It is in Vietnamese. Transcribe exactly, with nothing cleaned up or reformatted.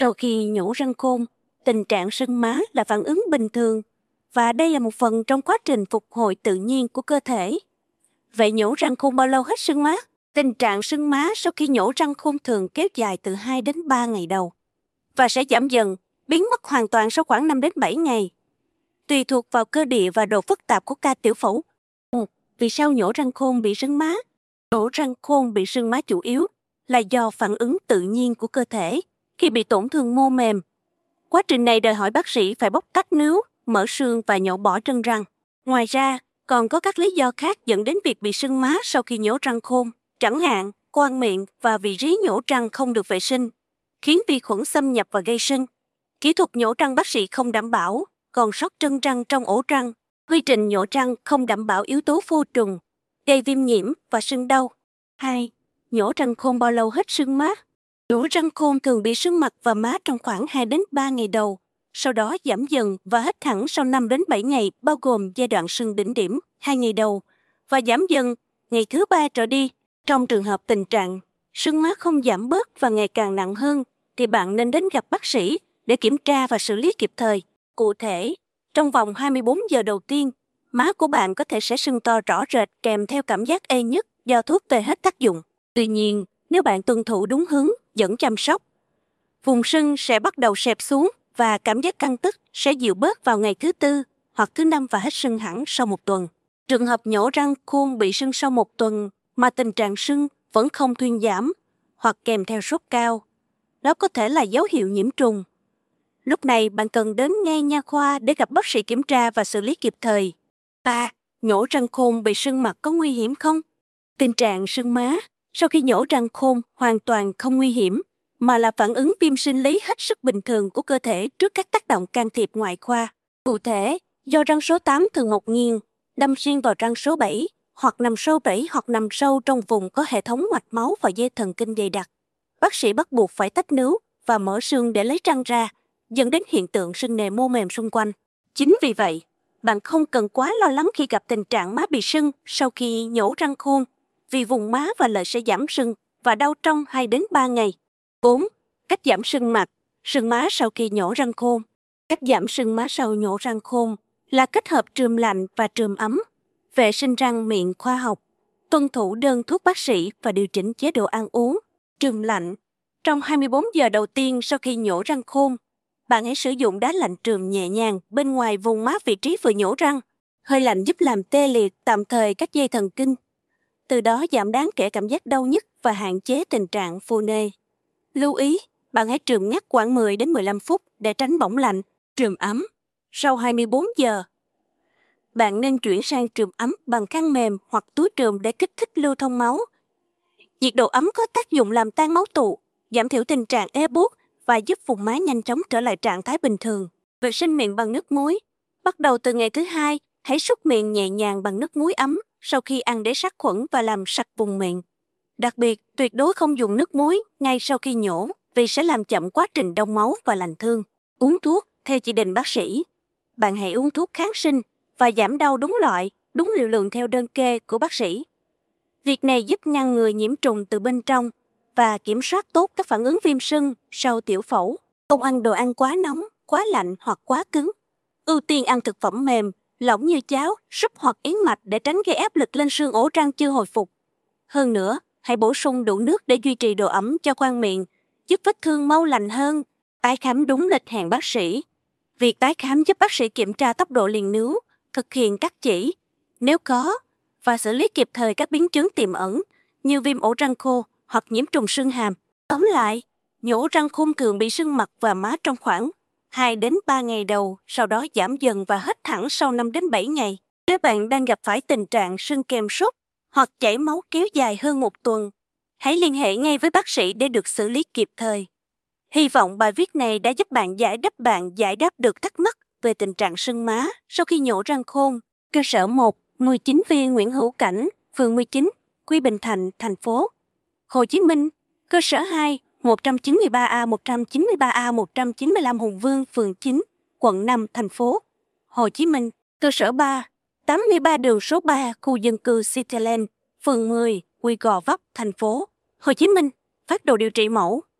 Sau khi nhổ răng khôn, tình trạng sưng má là phản ứng bình thường và đây là một phần trong quá trình phục hồi tự nhiên của cơ thể. Vậy nhổ răng khôn bao lâu hết sưng má? Tình trạng sưng má sau khi nhổ răng khôn thường kéo dài từ hai đến ba ngày đầu và sẽ giảm dần, biến mất hoàn toàn sau khoảng năm đến bảy ngày. Tùy thuộc vào cơ địa và độ phức tạp của ca tiểu phẫu. Vì sao nhổ răng khôn bị sưng má? Nhổ răng khôn bị sưng má chủ yếu là do phản ứng tự nhiên của cơ thể khi bị tổn thương mô mềm. Quá trình này đòi hỏi bác sĩ phải bóc tách nướu, mở xương và nhổ bỏ chân răng. Ngoài ra, còn có các lý do khác dẫn đến việc bị sưng má sau khi nhổ răng khôn, chẳng hạn khoang miệng và vị trí nhổ răng không được vệ sinh, khiến vi khuẩn xâm nhập và gây sưng. Kỹ thuật nhổ răng bác sĩ không đảm bảo, còn sót chân răng trong ổ răng. Quy trình nhổ răng không đảm bảo yếu tố vô trùng, gây viêm nhiễm và sưng đau. hai. Nhổ răng khôn bao lâu hết sưng má? Nhổ răng khôn thường bị sưng mặt và má trong khoảng hai đến ba ngày đầu, sau đó giảm dần và hết hẳn sau năm đến bảy ngày, bao gồm giai đoạn sưng đỉnh điểm hai ngày đầu và giảm dần ngày thứ ba trở đi. Trong trường hợp tình trạng sưng má không giảm bớt và ngày càng nặng hơn, thì bạn nên đến gặp bác sĩ để kiểm tra và xử lý kịp thời. Cụ thể, trong vòng hai mươi bốn giờ đầu tiên, má của bạn có thể sẽ sưng to rõ rệt kèm theo cảm giác ê nhức do thuốc tê hết tác dụng. Tuy nhiên, nếu bạn tuân thủ đúng hướng dẫn chăm sóc, vùng sưng sẽ bắt đầu xẹp xuống và cảm giác căng tức sẽ dịu bớt vào ngày thứ tư hoặc thứ năm và hết sưng hẳn sau một tuần. Trường hợp nhổ răng khôn bị sưng sau một tuần mà tình trạng sưng vẫn không thuyên giảm hoặc kèm theo sốt cao, đó có thể là dấu hiệu nhiễm trùng. Lúc này bạn cần đến ngay nha khoa để gặp bác sĩ kiểm tra và xử lý kịp thời. ba. Nhổ răng khôn bị sưng mặt có nguy hiểm không? Tình trạng sưng má sau khi nhổ răng khôn hoàn toàn không nguy hiểm, mà là phản ứng viêm sinh lý hết sức bình thường của cơ thể trước các tác động can thiệp ngoại khoa. Cụ thể, do răng số tám thường mọc nghiêng, đâm xuyên vào răng số bảy, hoặc nằm sâu bảy hoặc nằm sâu trong vùng có hệ thống mạch máu và dây thần kinh dày đặc. Bác sĩ bắt buộc phải tách nướu và mở xương để lấy răng ra, dẫn đến hiện tượng sưng nề mô mềm xung quanh. Chính vì vậy, bạn không cần quá lo lắng khi gặp tình trạng má bị sưng sau khi nhổ răng khôn, vì vùng má và lợi sẽ giảm sưng và đau trong hai đến ba ngày. bốn. Cách giảm sưng mặt, sưng má sau khi nhổ răng khôn. Cách giảm sưng má sau nhổ răng khôn là kết hợp trùm lạnh và trùm ấm, vệ sinh răng miệng khoa học, tuân thủ đơn thuốc bác sĩ và điều chỉnh chế độ ăn uống. Trùm lạnh. Trong hai mươi bốn giờ đầu tiên sau khi nhổ răng khôn, bạn hãy sử dụng đá lạnh trùm nhẹ nhàng bên ngoài vùng má vị trí vừa nhổ răng. Hơi lạnh giúp làm tê liệt tạm thời các dây thần kinh, từ đó giảm đáng kể cảm giác đau nhức và hạn chế tình trạng phù nề. Lưu ý, bạn hãy trùm ngắt khoảng mười đến mười lăm phút để tránh bỏng lạnh. Trùm ấm. Sau hai mươi bốn giờ, bạn nên chuyển sang trùm ấm bằng khăn mềm hoặc túi trùm để kích thích lưu thông máu. Nhiệt độ ấm có tác dụng làm tan máu tụ, giảm thiểu tình trạng ê buốt và giúp vùng má nhanh chóng trở lại trạng thái bình thường. Vệ sinh miệng bằng nước muối. Bắt đầu từ ngày thứ hai, hãy súc miệng nhẹ nhàng bằng nước muối ấm sau khi ăn để sát khuẩn và làm sạch vùng miệng. Đặc biệt, tuyệt đối không dùng nước muối ngay sau khi nhổ vì sẽ làm chậm quá trình đông máu và lành thương. Uống thuốc theo chỉ định bác sĩ. Bạn hãy uống thuốc kháng sinh và giảm đau đúng loại, đúng liều lượng theo đơn kê của bác sĩ. Việc này giúp ngăn ngừa nhiễm trùng từ bên trong và kiểm soát tốt các phản ứng viêm sưng sau tiểu phẫu. Không ăn đồ ăn quá nóng, quá lạnh hoặc quá cứng. Ưu tiên ăn thực phẩm mềm, lỏng như cháo, súp hoặc yến mạch để tránh gây áp lực lên xương ổ răng chưa hồi phục. Hơn nữa, hãy bổ sung đủ nước để duy trì độ ẩm cho khoang miệng, giúp vết thương mau lành hơn. Tái khám đúng lịch hẹn bác sĩ. Việc tái khám giúp bác sĩ kiểm tra tốc độ liền nướu, thực hiện cắt chỉ, nếu có, và xử lý kịp thời các biến chứng tiềm ẩn như viêm ổ răng khô hoặc nhiễm trùng xương hàm. Tóm lại, nhổ răng khôn thường bị sưng mặt và má trong khoảng hai đến ba ngày đầu, sau đó giảm dần và hết hẳn sau năm đến bảy ngày. Nếu bạn đang gặp phải tình trạng sưng kèm sốt hoặc chảy máu kéo dài hơn một tuần, hãy liên hệ ngay với bác sĩ để được xử lý kịp thời. Hy vọng bài viết này đã giúp bạn giải đáp bạn giải đáp được thắc mắc về tình trạng sưng má sau khi nhổ răng khôn. Cơ sở một, mười chín viên Nguyễn Hữu Cảnh, phường mười chín, Quy Bình Thạnh, thành phố Hồ Chí Minh. Cơ sở hai, một trăm chín mươi ba A, một trăm chín mươi ba A, một trăm chín mươi lăm Hùng Vương, phường chín, quận năm, thành phố Hồ Chí Minh. Cơ sở ba, tám mươi ba đường số ba, khu dân cư Cityland, phường mười, Quy Gò Vấp, thành phố Hồ Chí Minh. Phác đồ điều trị mẫu